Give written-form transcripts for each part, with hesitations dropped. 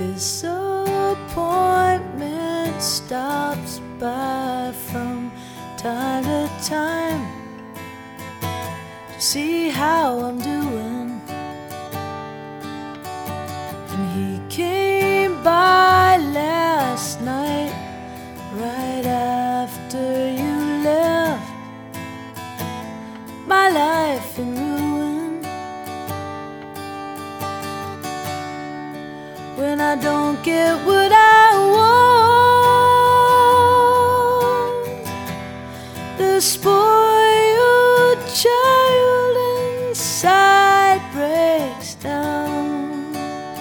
Disappointment stops by from time to time to see how I'm doing. And he came by last night right after you left, my life in ruin. When I don't get what I want, the spoiled child inside breaks down,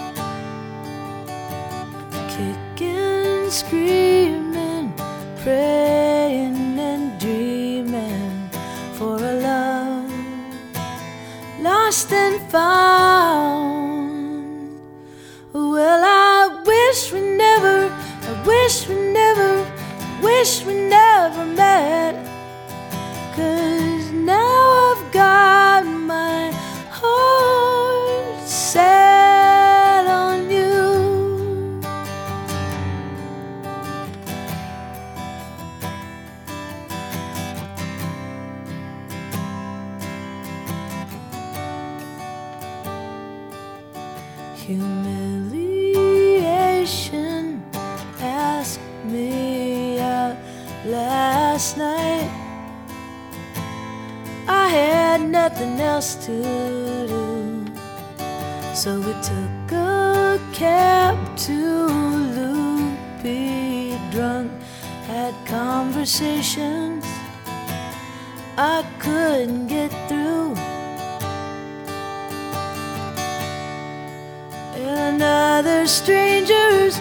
kicking, screaming, praying and dreaming for a love lost and found. Well, I wish we never, I wish we never, I wish we never met, 'cause now I've got my heart set on you. Humiliation asked me out last night. I had nothing else to do, so we took a cab to Loopy, drunk, had conversations I couldn't get through. And other strangers'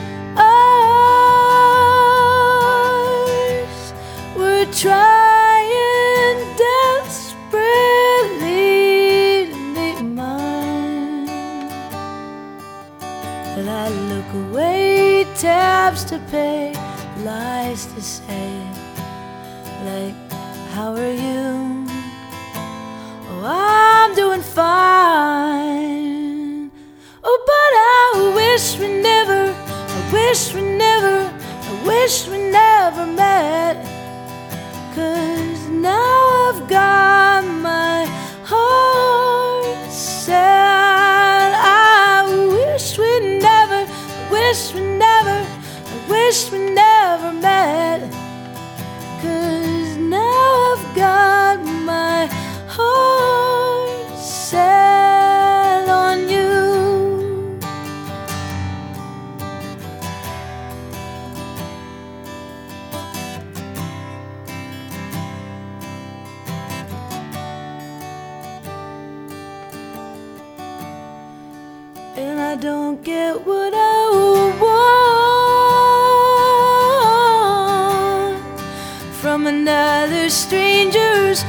eyes were trying desperately to meet mine. But I look away, tabs to pay, lies to say, like, how are you? Oh, I'm doing fine. Oh, but I wish we never, I wish we never, I wish we never met, 'cause now I've got my heart set. I wish we never, I wish we never, I wish we never met, 'cause now I've got my heart set on you. And I don't get what I want from another stranger's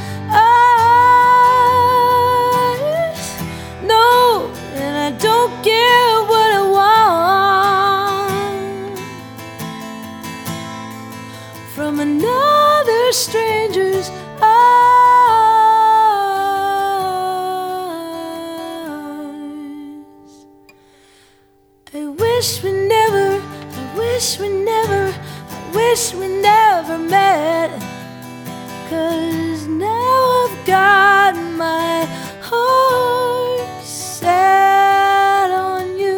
eyes. No, and I don't get what I want from another stranger's eyes. I wish we never, I wish we never, I wish we never met, 'cause now I've got my heart set on you.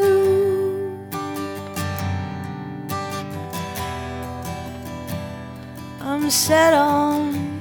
I'm set on